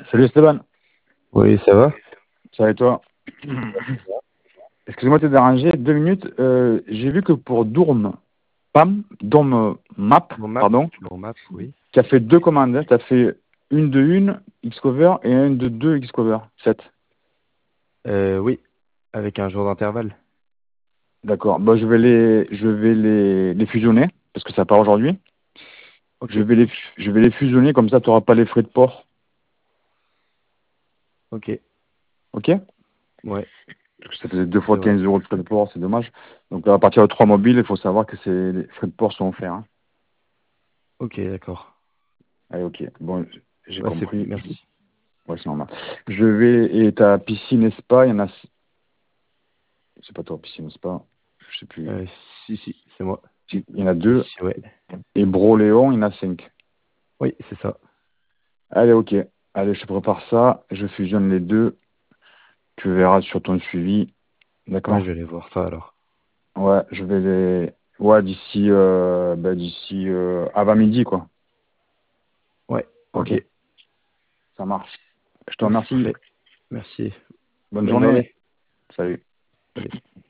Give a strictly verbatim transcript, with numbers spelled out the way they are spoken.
Salut Esteban, Oui, ça va? ça va et toi? Excuse-moi de te déranger, deux minutes. Euh, j'ai vu que pour Dourm, Pam, Dourm euh, Map, Mon map, pardon, mon map, oui. tu as fait deux commandes. Tu as fait une de une Xcover et une de deux Xcover sept. Euh, oui, avec un jour d'intervalle. D'accord. Bah, je vais les, je vais les, les fusionner parce que ça part aujourd'hui. Ok, Je vais les, fu- je vais les fusionner comme ça, tu n'auras pas les frais de port. ok, Ok? ouais, Parce que ça faisait deux c'est fois vrai. quinze euros de frais de port, c'est dommage. Donc à partir de trois mobiles, il faut savoir que c'est, les frais de port sont offerts, hein. Ok, d'accord. Allez, ok. Bon, j'ai Bah, c'est, compris. merci. Ouais, c'est normal. Je vais, et ta piscine et spa, il y en a, c'est pas toi, piscine et spa, je sais plus. Euh, si, si, c'est moi. Si, il y en a Si, deux, si, ouais. et Broléon, il y en a cinq. Oui, c'est ça. Allez, ok. Allez, je prépare ça, je fusionne les deux, tu verras sur ton suivi. Ouais, D'accord? je vais aller voir ça alors. Ouais, je vais les, ouais, d'ici, euh, bah, d'ici, euh, avant midi, quoi. Ouais, Ok, ok. ça marche. Je te Bah, c'est remercie. parfait. Merci. Bonne Bonne journée. journée. Salut. Salut.